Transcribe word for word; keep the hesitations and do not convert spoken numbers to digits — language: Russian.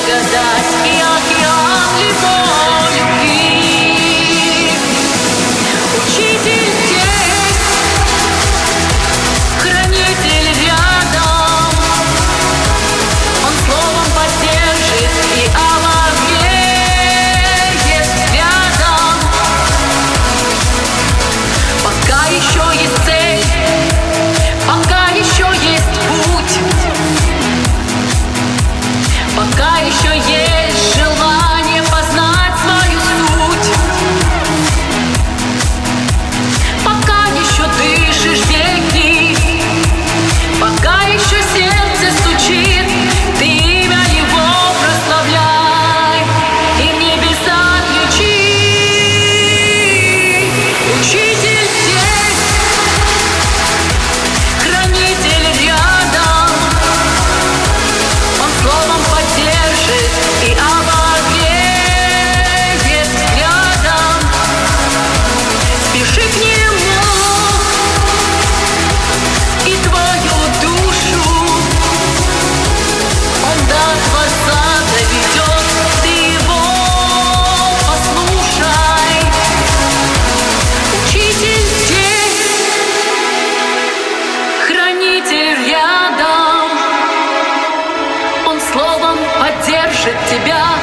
благодать и океан его любви. Учитель здесь, хранитель рядом, он словом поддержит и овеет взглядом. Пока еще есть цель, пока еще есть путь, пока еще есть желание познать свою суть, пока еще дышишь, беги, пока еще сердце стучит, ты имя его прославляй и в небеса ключи. Учитель здесь, хранитель рядом, он словом поддержит и овеет взглядом. Спеши к нему и твою душу он до Творца доведет, ты его послушай. Учитель здесь, хранитель рядом, он словом поддержит тебя